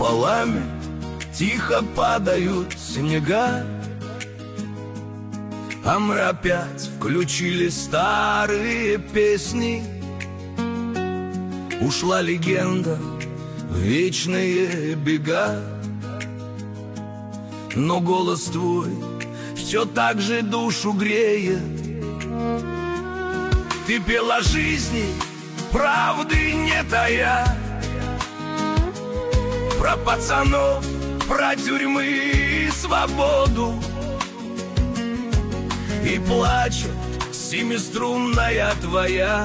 куполами тихо падают снега, а мы опять включили старые песни. Ушла легенда в вечные бега, но голос твой все так же душу греет. Ты пела о жизни, правды не тая, про пацанов, про тюрьмы и свободу. И плачет семиструнная твоя,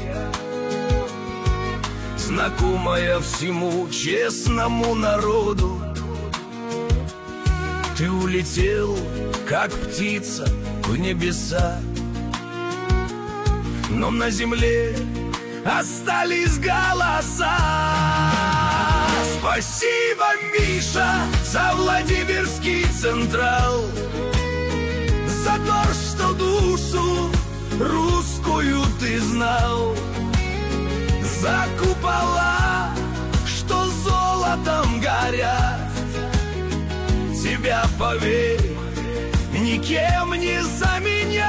знакомая всему честному народу. Ты улетел, как птица, в небеса, но на земле остались голоса. Спасибо, Миша, за Владимирский Централ, за то, что душу русскую ты знал, за купола, что золотом горят. Тебя, поверь, никем не заменят.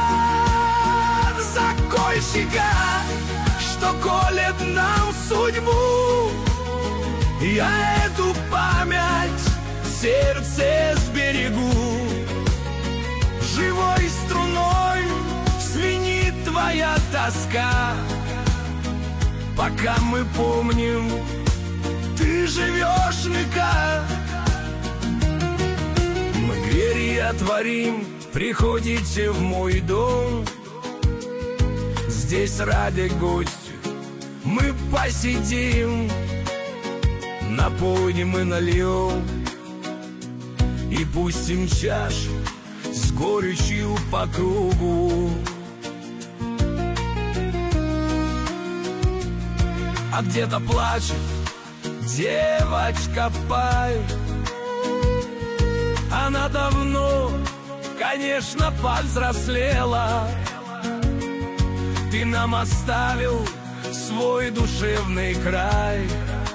Закольщика, что колет нам судьбу, я эту память в сердце сберегу. Живой струной звенит твоя тоска, пока мы помним, ты живешь в веках. Мы двери отворим, приходите в мой дом. Здесь ради гостю мы посидим, напоим и нальем, и пустим чашу с горечью по кругу. А где-то плачет девочка Пай. Она давно, конечно, повзрослела. Ты нам оставил свой душевный край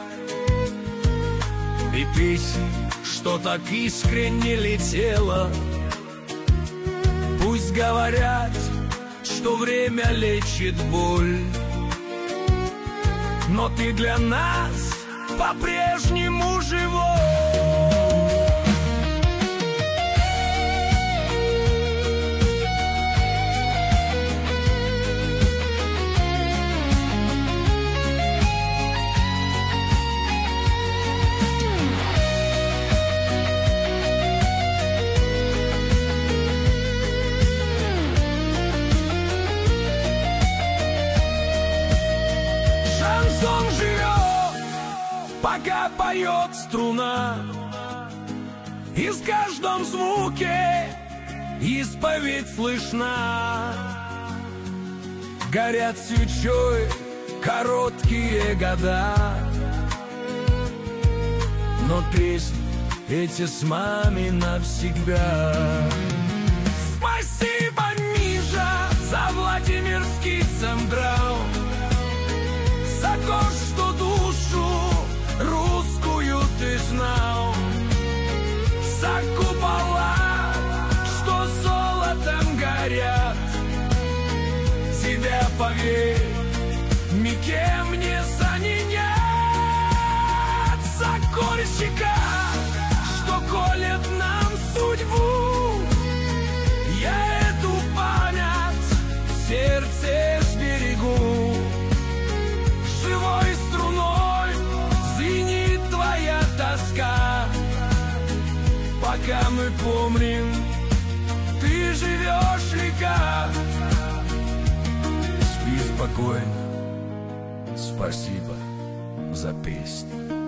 и песнь, что так искренне летела. Пусть говорят, что время лечит боль, но ты для нас по-прежнему живой. Шансон живет, пока поет струна, и в каждом звуке исповедь слышна. Горят свечой короткие года, но песни эти с нами навсегда. Спасибо, Миша, за Владимирский Централ, за то, что душу русскую ты знал, за купола, что золотом горят. Тебя, поверь, никем не занять. Закольщика, что колет нам судьбу, я эту память в сердце сберегу. Живой струной звенит твоя тоска, пока мы помним, ты живешь в веках. Спи спокойно, спасибо за песню.